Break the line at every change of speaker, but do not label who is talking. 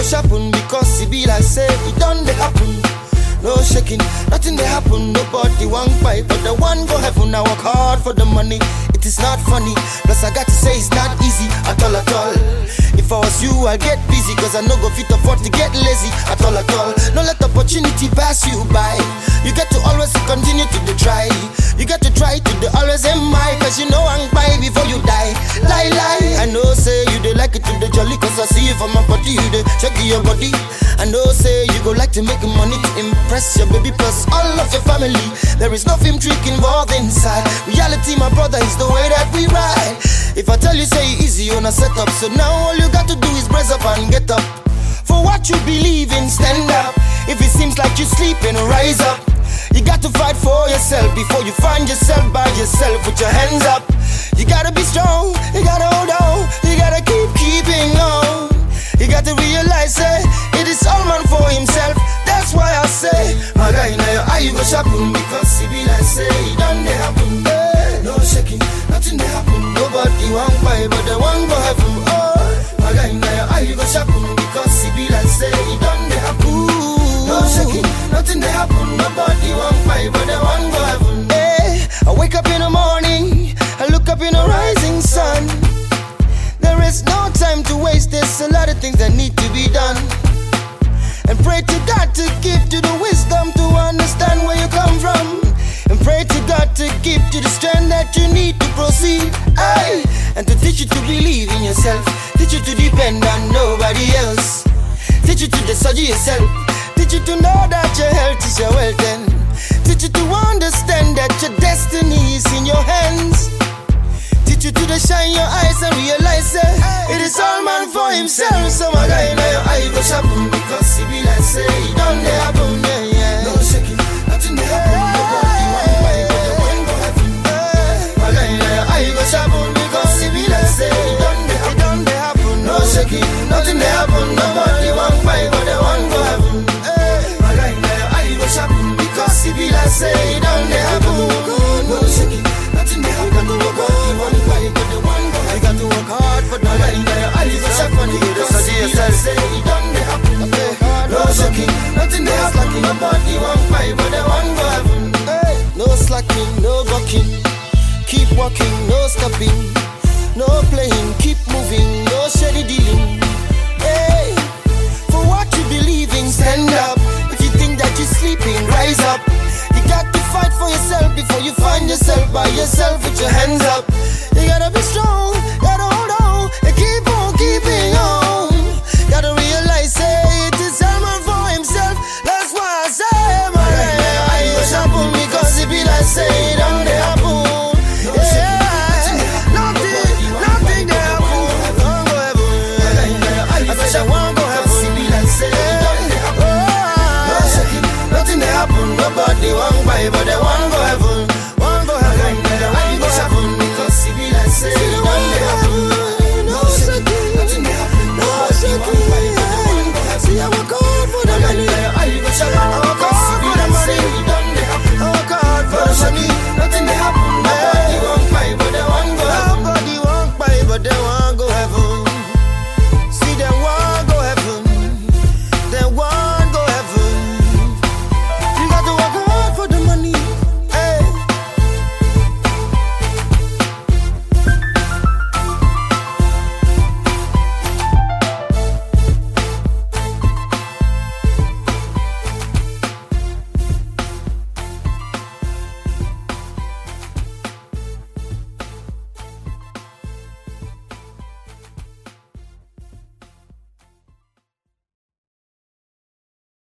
happen because it be like say it done they happen. No shaking, nothing they happen. Nobody want fight, but the one go heaven. I work hard for the money. It is not funny. Plus I got to say it's not easy at all at all. If I was you, I'd get busy, cause I no go fit afford to get lazy at all at all. No let opportunity pass you by. You got to always continue to the try. You got to try to the always am I, cause you know I'm by before you die. Lie, lie. I know say you dey like it to the jolly, cause I see you from my body, you dey check your body. I know say you go like to make money to impress your baby plus all of your family. There is no film trick involved inside. Reality, my brother, is the way that we ride. If I tell you say easy on a setup, so now all you got to do is brace up and get up. For what you believe in, stand up. If it seems like you're sleeping, rise up. You got to fight for yourself before you find yourself by yourself with your hands up. You gotta be strong, you gotta hold on, you gotta keeping on. You got to realize, it is all man for himself. That's why I say, my guy, now your eye you go sharpen, because it be like say, it done they happen. No shaking, nothing they happen. Nobody want fight, but the one go heaven. Oh, my guy, now your eye you go sharpen, because it be like say, it done they happen. No shaking, nothing they happen. Nobody want fight, but the one go heaven. Hey, I wake up in the morning, I look up in the rising sun. There is no time to waste, there's a lot of things that need to be done. And pray to God to give you the wisdom to understand where you come from. And pray to God to give you the strength that you need to proceed. Aye. And to teach you to believe in yourself, teach you to depend on nobody else, teach you to decide yourself, teach you to know that your health is your wealth, and teach you to understand that your destiny is in your hands. Teach you to shine your eyes and realize it is all man for himself. So my guy, now your eye go sharpen, because it be like say it done they happen, yeah, yeah. No shaking, nothing they happen. Nobody want fight, but the one go heaven. My guy, now your eye go sharpen, because it be like say it done they happen. No shaking, nothing they happen. Nobody want fight, but the one go heaven. My guy, now your eye go sharpen, because it be like say it done they happen. No shaking, nothing they happen. Nobody want fight, but the one go heaven. You got to work hard for the life. Now your eye go sharpen, because it be like say it done they happen. No shaking, nothing they happen. Nobody want fight, but the one go heaven. No slacking, no bucking. Keep walking, no stopping. No playing, keep moving, no shady dealing. Hey, for what you believe in, stand up. If you think that you're sleeping, rise up. You got to fight for yourself before you find yourself by yourself with your hands up. You gotta be strong,